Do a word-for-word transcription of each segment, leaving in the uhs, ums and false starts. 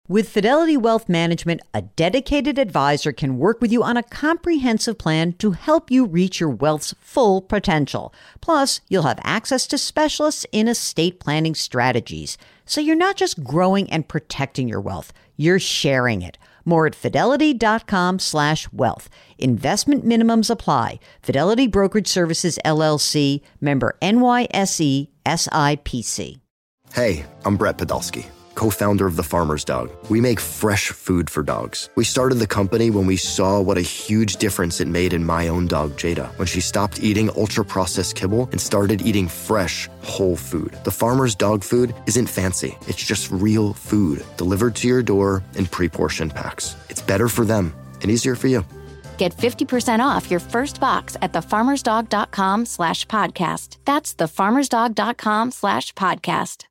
With Fidelity Wealth Management, a dedicated advisor can work with you on a comprehensive plan to help you reach your wealth's full potential. Plus, you'll have access to specialists in estate planning strategies. So you're not just growing and protecting your wealth, you're sharing it. More at fidelity.com slash wealth. Investment minimums apply. Fidelity Brokerage Services, L L C, member N Y S E, S I P C. Hey, I'm Brett Podolsky, co-founder of The Farmer's Dog. We make fresh food for dogs. We started the company when we saw what a huge difference it made in my own dog, Jada, when she stopped eating ultra-processed kibble and started eating fresh, whole food. The Farmer's Dog food isn't fancy. It's just real food delivered to your door in pre-portioned packs. It's better for them and easier for you. Get fifty percent off your first box at thefarmersdog.com slash podcast. That's thefarmersdog.com slash podcast.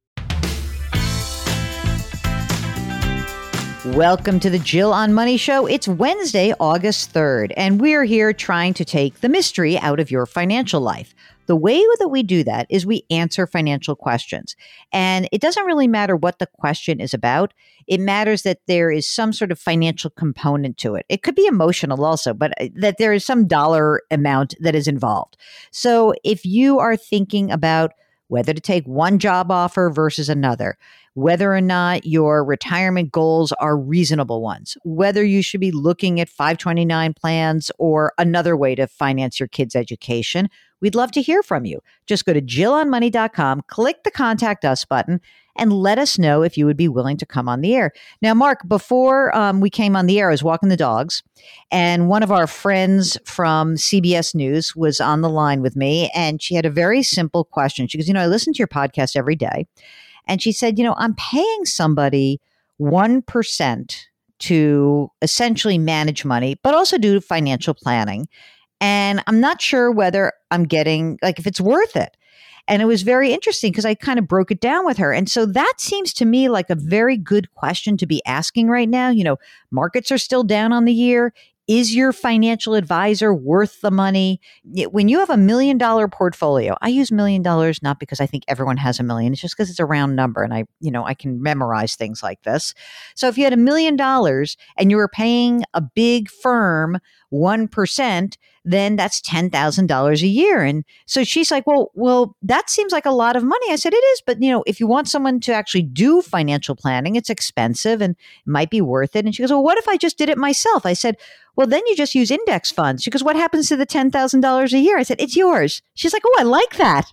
Welcome to the Jill on Money Show. It's Wednesday, August third, and we're here trying to take the mystery out of your financial life. The way that we do that is we answer financial questions. And it doesn't really matter what the question is about. It matters that there is some sort of financial component to it. It could be emotional also, but that there is some dollar amount that is involved. So if you are thinking about whether to take one job offer versus another, whether or not your retirement goals are reasonable ones, whether you should be looking at five twenty-nine plans or another way to finance your kids' education, we'd love to hear from you. Just go to jill on money dot com, click the Contact Us button, and let us know if you would be willing to come on the air. Now, Mark, before um, we came on the air, I was walking the dogs, and one of our friends from C B S News was on the line with me, and she had a very simple question. She goes, you know, I listen to your podcast every day. And she said, you know, I'm paying somebody one percent to essentially manage money, but also do financial planning. And I'm not sure whether I'm getting, like, if it's worth it. And it was very interesting because I kind of broke it down with her. And so that seems to me like a very good question to be asking right now. You know, markets are still down on the year. Is your financial advisor worth the money? When you have a million dollar portfolio, I use million dollars not because I think everyone has a million. It's just because it's a round number and I, you know, I can memorize things like this. So if you had a million dollars and you were paying a big firm one percent, then that's ten thousand dollars a year. And so she's like, well, well, that seems like a lot of money. I said, it is. But, you know, if you want someone to actually do financial planning, it's expensive and it might be worth it. And she goes, well, what if I just did it myself? I said, well, then you just use index funds. She goes, what happens to the ten thousand dollars a year? I said, it's yours. She's like, oh, I like that.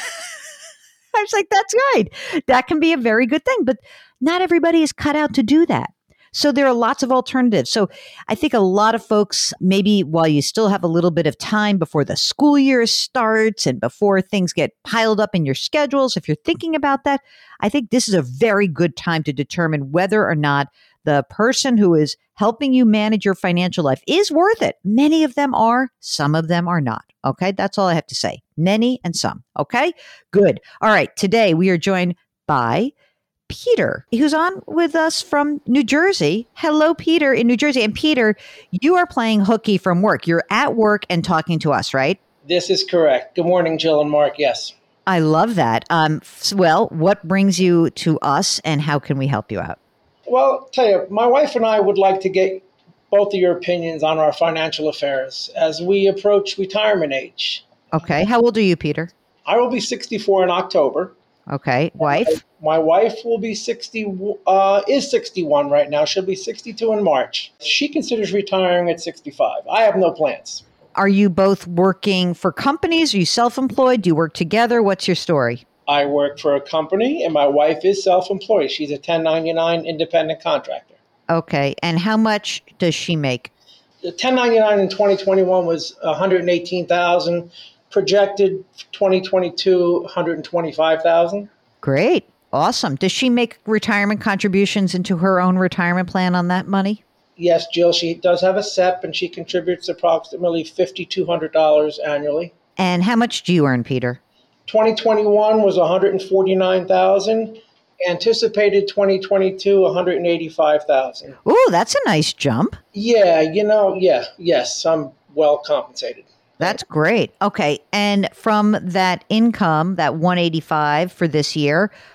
I was like, that's right. That can be a very good thing. But not everybody is cut out to do that. So there are lots of alternatives. So I think a lot of folks, maybe while you still have a little bit of time before the school year starts and before things get piled up in your schedules, if you're thinking about that, I think this is a very good time to determine whether or not the person who is helping you manage your financial life is worth it. Many of them are, some of them are not. Okay, that's all I have to say. Many and some. Okay, good. All right, today we are joined by Peter, who's on with us from New Jersey. Hello, Peter in New Jersey. And Peter, you are playing hooky from work. You're at work and talking to us, right? This is correct. Good morning, Jill and Mark. Yes. I love that. Um, well, what brings you to us and how can we help you out? Well, tell you, my wife and I would like to get both of your opinions on our financial affairs as we approach retirement age. Okay. How old are you, Peter? I will be sixty-four in October. Okay. Wife? My, my wife will be sixty, uh, is sixty-one right now. She'll be sixty-two in March. She considers retiring at sixty-five. I have no plans. Are you both working for companies? Are you self-employed? Do you work together? What's your story? I work for a company and my wife is self-employed. She's a ten ninety-nine independent contractor. Okay. And how much does she make? The ten ninety-nine in twenty twenty-one was one hundred eighteen thousand dollars. Projected twenty twenty-two, one hundred twenty-five thousand dollars. Great. Awesome. Does she make retirement contributions into her own retirement plan on that money? Yes, Jill, she does have a S E P and she contributes approximately five thousand two hundred dollars annually. And how much do you earn, Peter? twenty twenty-one was one hundred forty-nine thousand dollars. Anticipated twenty twenty-two, one hundred eighty-five thousand dollars. Ooh, that's a nice jump. Yeah, you know, yeah, yes, I'm well compensated. That's great. Okay. And from that income, that one eighty-five for this year,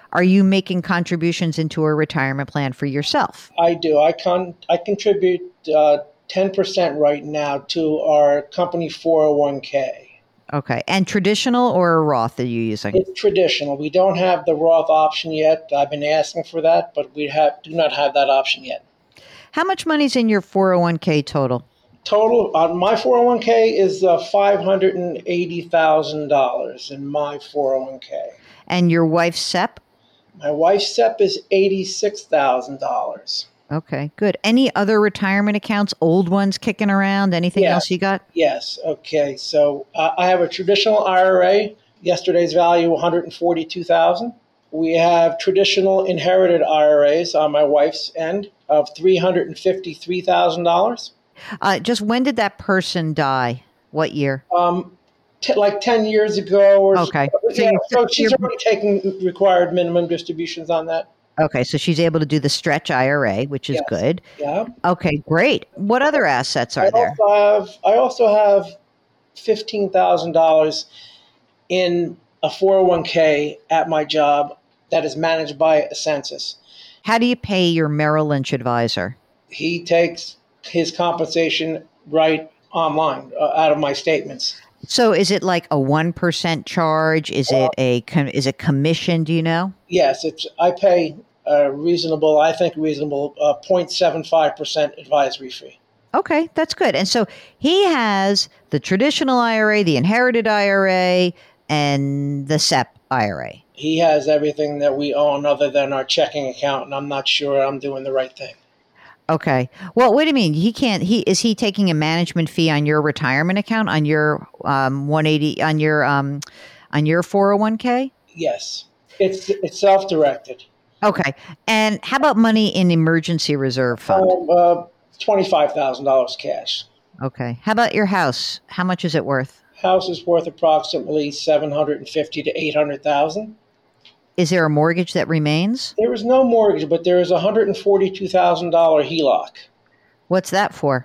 Are you making contributions into a retirement plan for yourself? I do. I con I contribute uh, ten percent right now to our company four oh one k. Okay. And traditional or a Roth are you using? It's traditional. We don't have the Roth option yet. I've been asking for that, but we have do not have that option yet. How much money's in your four oh one k total? Total on my four oh one k is uh, five hundred eighty thousand dollars in my four oh one k. And your wife's S E P? My wife's S E P is eighty-six thousand dollars. Okay, good. Any other retirement accounts, old ones kicking around? Anything Yes. else you got? Yes. Okay. So uh, I have a traditional I R A. Yesterday's value one hundred forty-two thousand dollars. We have traditional inherited I R As on my wife's end of three hundred fifty-three thousand dollars. Uh, just when did that person die? What year? Um, t- like ten years ago. Or Okay. So, So yeah, you're- so she's you're- already taking required minimum distributions on that. Okay, so she's able to do the stretch I R A, which is Yes. good. Yeah. Okay, great. What other assets I are there? also have I also have fifteen thousand dollars in a four oh one k at my job that is managed by Ascensus. How do you pay your Merrill Lynch advisor? He takes his compensation right online uh, out of my statements. So is it like a one percent charge? Is it a com- is it commission? Do you know? Yes, it's I pay a reasonable, I think reasonable, uh, zero point seven five percent advisory fee. Okay, that's good. And so he has the traditional I R A, the inherited I R A, and the S E P I R A. He has everything that we own other than our checking account, and I'm not sure I'm doing the right thing. Okay. Well, what do you mean? He can't. He is he taking a management fee on your retirement account on your um, one eighty on your um, on your four oh one k? Yes, it's it's self-directed. Okay. And how about money in emergency reserve fund? Um, uh, twenty-five thousand dollars cash. Okay. How about your house? How much is it worth? House is worth approximately seven hundred fifty to eight hundred thousand. Is there a mortgage that remains? There is no mortgage, but there is a one hundred forty-two thousand dollars H E L O C. What's that for?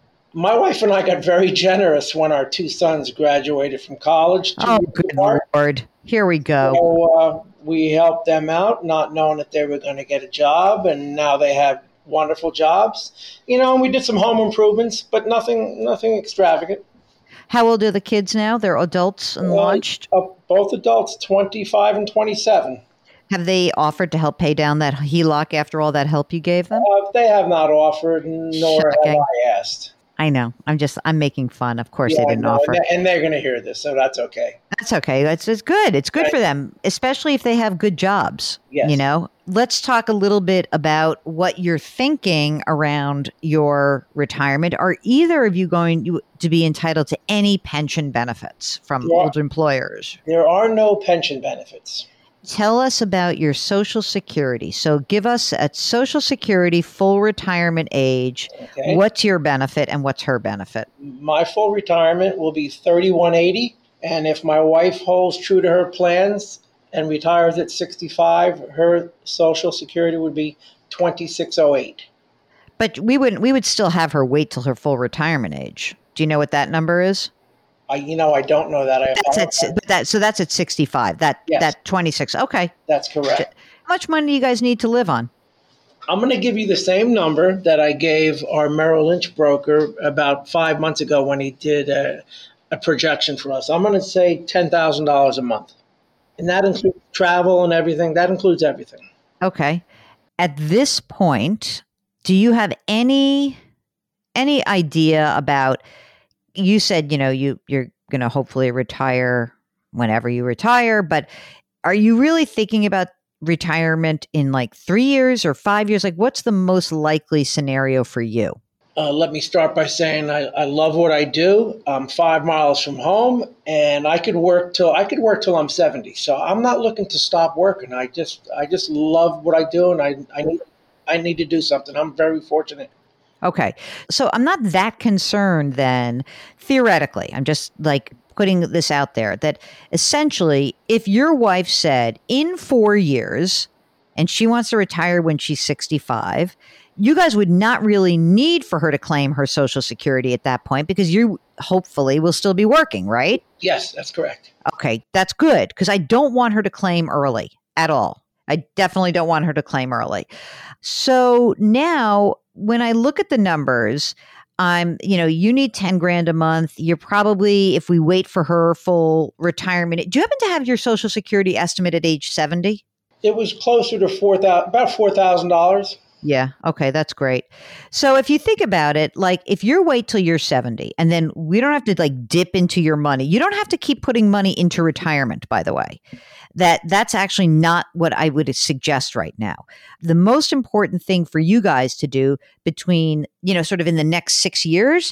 My wife and I got very generous when our two sons graduated from college. two Oh, years good apart. Lord. Here we go. So uh, we helped them out, not knowing that they were going to get a job, and now they have wonderful jobs. You know, and we did some home improvements, but nothing, nothing extravagant. How old are the kids now? They're adults and launched? Uh, both adults, twenty-five and twenty-seven. Have they offered to help pay down that H E L O C after all that help you gave them? Uh, they have not offered, nor Shocking. have I asked. I know. I'm just, I'm making fun. Of course Yeah, they I didn't know, offer. and they- and they're going to hear this, so that's okay. That's okay. That's it's good. It's good Right. for them, especially if they have good jobs. Yes. You know, let's talk a little bit about what you're thinking around your retirement. Are either of you going you- to be entitled to any pension benefits from Yeah. old employers? There are no pension benefits. Tell us about your Social Security. So give us at Social Security full retirement age. Okay. What's your benefit and what's her benefit? My full retirement will be thirty-one eighty, and if my wife holds true to her plans and retires at sixty-five, her Social Security would be twenty-six oh eight. But we wouldn't. We would still have her wait till her full retirement age. Do you know what that number is? I, you know, I don't know that. I That's at si- but that so that's at sixty-five. That Yes. that twenty-six. Okay. That's correct. How much money do you guys need to live on? I'm going to give you the same number that I gave our Merrill Lynch broker about five months ago when he did a, a projection for us. I'm going to say ten thousand dollars a month. And that includes travel and everything. That includes everything. Okay. At this point, do you have any any idea about? You said you know you you're going to hopefully retire whenever you retire, but are you really thinking about retirement in like three years or five years? Like, what's the most likely scenario for you? Uh, let me start by saying I, I love what I do. I'm five miles from home, and I could work till I could work till I'm seventy. So I'm not looking to stop working. I just I just love what I do, and I I need I need to do something. I'm very fortunate. Okay. So I'm not that concerned then, theoretically. I'm just like putting this out there that essentially, if your wife said in four years and she wants to retire when she's sixty-five, you guys would not really need for her to claim her Social Security at that point because you hopefully will still be working, right? Yes, that's correct. Okay. That's good because I don't want her to claim early at all. I definitely don't want her to claim early. So now when I look at the numbers, I'm, you know, you need ten grand a month. You're probably, if we wait for her full retirement, do you happen to have your Social Security estimate at age seventy? It was closer to four thousand, about four thousand dollars. Yeah. Okay. That's great. So if you think about it, like if you wait till you're seventy and then we don't have to like dip into your money, you don't have to keep putting money into retirement, by the way. That that's actually not what I would suggest right now. The most important thing for you guys to do between, you know, sort of in the next six years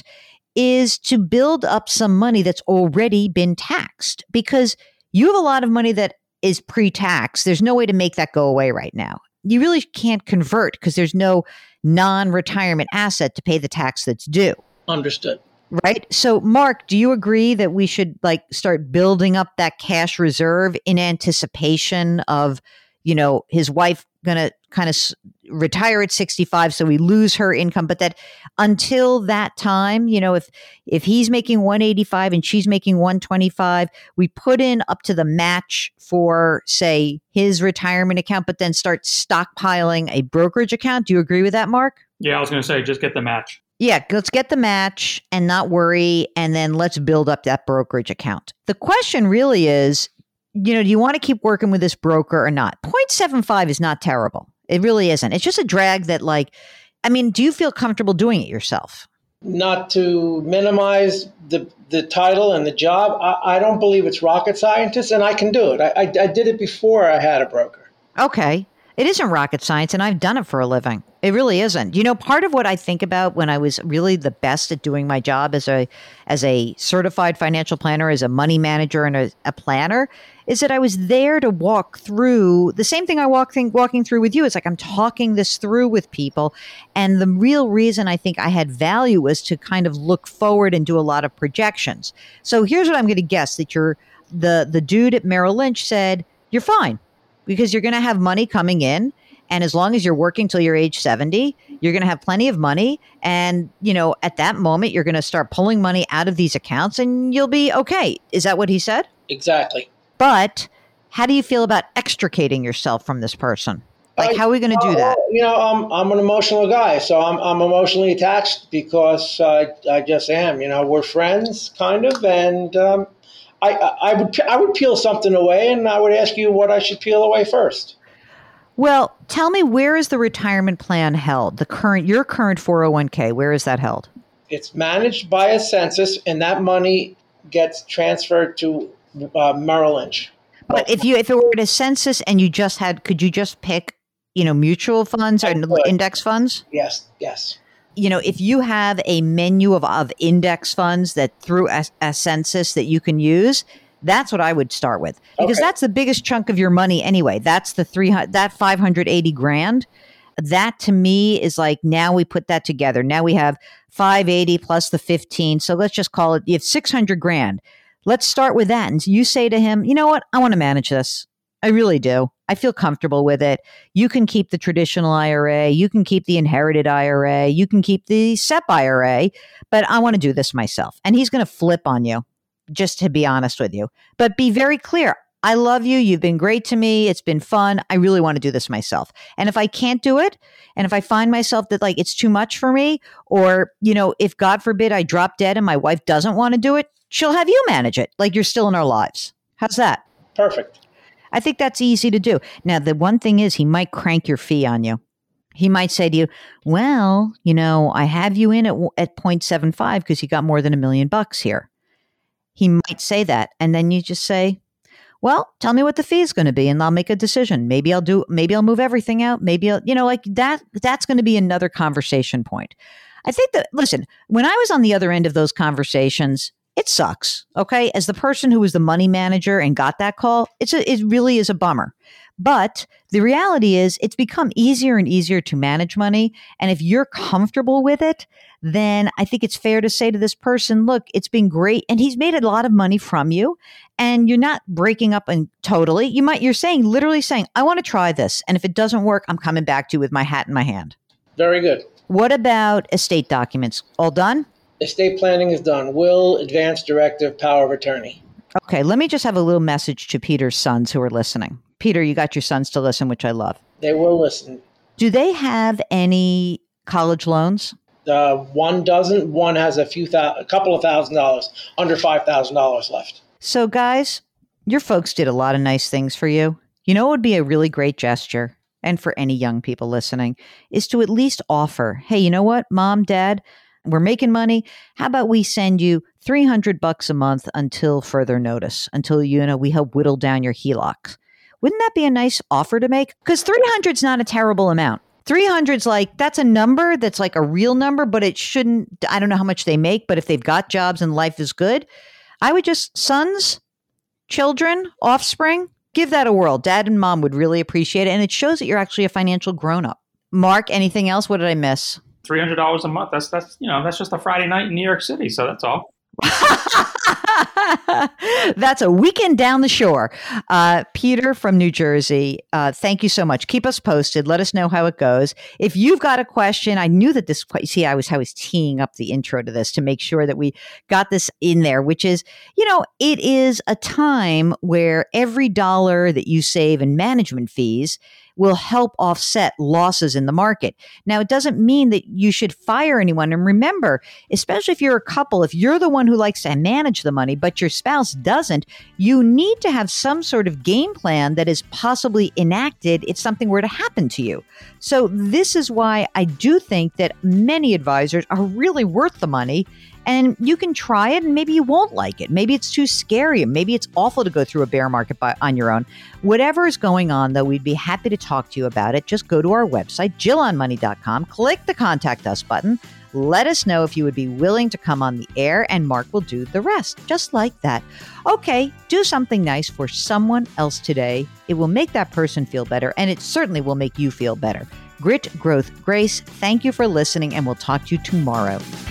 is to build up some money that's already been taxed, because you have a lot of money that is pre-tax. There's no way to make that go away right now. You really can't convert because there's no non-retirement asset to pay the tax that's due. Understood. Right. So, Mark, do you agree that we should like start building up that cash reserve in anticipation of, you know, his wife going to kind of s- retire at sixty-five, so we lose her income, but that until that time, you know, if if he's making one eighty-five and she's making one twenty-five, we put in up to the match for, say, his retirement account, but then start stockpiling a brokerage account. Do you agree with that, Mark? Yeah, I was going to say, just get the match. Yeah, let's get the match and not worry, and then let's build up that brokerage account. The question really is, you know, do you want to keep working with this broker or not? zero point seven five is not terrible. It really isn't. It's just a drag that, like, I mean, do you feel comfortable doing it yourself? Not to minimize the the title and the job, I, I don't believe it's rocket scientist, and I can do it. I, I, I did it before I had a broker. Okay. It isn't rocket science, and I've done it for a living. It really isn't. You know, part of what I think about when I was really the best at doing my job as a as a certified financial planner, as a money manager and a, a planner, is that I was there to walk through the same thing I walk think, walking through with you. It's like I'm talking this through with people. And the real reason I think I had value was to kind of look forward and do a lot of projections. So here's what I'm going to guess, that you're the the dude at Merrill Lynch said, you're fine, because you're going to have money coming in. And as long as you're working till you're age seventy, you're going to have plenty of money. And, you know, at that moment, you're going to start pulling money out of these accounts and you'll be okay. Is that what he said? Exactly. But how do you feel about extricating yourself from this person? Like, I, how are we going to do that? You know, I'm I'm an emotional guy, so I'm I'm emotionally attached because uh, I just am. You know, we're friends, kind of, and um, I, I I would I would peel something away, and I would ask you what I should peel away first. Well, tell me, where is the retirement plan held? The current, your current four oh one k, where is that held? It's managed by a census, and that money gets transferred to uh, Merrill Lynch. But if you if it were a census and you just had, could you just pick, you know, mutual funds or index funds? Yes, yes. You know, if you have a menu of, of index funds that through a, a census that you can use, that's what I would start with, because Okay. that's the biggest chunk of your money anyway. That's the three hundred, that five hundred eighty grand. That to me is like, now we put that together. Now we have five eighty plus the fifteen. So let's just call it, you have six hundred grand. Let's start with that. And you say to him, you know what? I want to manage this. I really do. I feel comfortable with it. You can keep the traditional I R A. You can keep the inherited I R A. You can keep the S E P I R A, but I want to do this myself. And he's going to flip on you, just to be honest with you. But be very clear. I love you. You've been great to me. It's been fun. I really want to do this myself. And if I can't do it, and if I find myself that like it's too much for me, or, you know, if God forbid I drop dead and my wife doesn't want to do it, she'll have you manage it. Like you're still in our lives. How's that? Perfect. I think that's easy to do. Now, the one thing is he might crank your fee on you. He might say to you, well, you know, I have you in at, at zero point seven five because you got more than a million bucks here. He might say that. And then you just say, well, tell me what the fee is going to be and I'll make a decision. Maybe I'll do, maybe I'll move everything out. Maybe I'll, you know, like that, that's going to be another conversation point. I think that, listen, when I was on the other end of those conversations, it sucks. Okay. As the person who was the money manager and got that call, it's a, it really is a bummer. But the reality is it's become easier and easier to manage money. And if you're comfortable with it, then I think it's fair to say to this person, look, it's been great. And he's made a lot of money from you and you're not breaking up and totally. You might, you're saying, literally saying, I want to try this. And if it doesn't work, I'm coming back to you with my hat in my hand. Very good. What about estate documents? All done? Estate planning is done. Will, advance directive, power of attorney. Okay, let me just have a little message to Peter's sons who are listening. Peter, you got your sons to listen, which I love. They will listen. Do they have any college loans? Uh, one doesn't. One has a few, thou- a couple of thousand dollars, under five thousand dollars left. So guys, your folks did a lot of nice things for you. You know what would be a really great gesture, and for any young people listening, is to at least offer, hey, you know what, mom, dad, we're making money. How about we send you three hundred bucks a month until further notice, until, you know, we help whittle down your H E L O C. Wouldn't that be a nice offer to make? Because three hundred is not a terrible amount. three hundred is like, that's a number that's like a real number, but it shouldn't, I don't know how much they make, but if they've got jobs and life is good, I would just, sons, children, offspring, give that a whirl. Dad and mom would really appreciate it. And it shows that you're actually a financial grown-up. Mark, anything else? What did I miss? three hundred dollars a month. That's, that's, you know, that's just a Friday night in New York City. So that's all. That's a weekend down the shore. Uh, Peter from New Jersey, uh, thank you so much. Keep us posted. Let us know how it goes. If you've got a question, I knew that this, see, I was, I was teeing up the intro to this to make sure that we got this in there, which is, you know, it is a time where every dollar that you save in management fees will help offset losses in the market. Now, it doesn't mean that you should fire anyone. And remember, especially if you're a couple, if you're the one who likes to manage the money, but your spouse doesn't, you need to have some sort of game plan that is possibly enacted if something were to happen to you. So this is why I do think that many advisors are really worth the money. And you can try it and maybe you won't like it. Maybe it's too scary. Maybe it's awful to go through a bear market by, on your own. Whatever is going on, though, we'd be happy to talk to you about it. Just go to our website, Jill on Money dot com, click the Contact Us button. Let us know if you would be willing to come on the air, and Mark will do the rest, just like that. Okay, do something nice for someone else today. It will make that person feel better, and it certainly will make you feel better. Grit, growth, grace. Thank you for listening, and we'll talk to you tomorrow.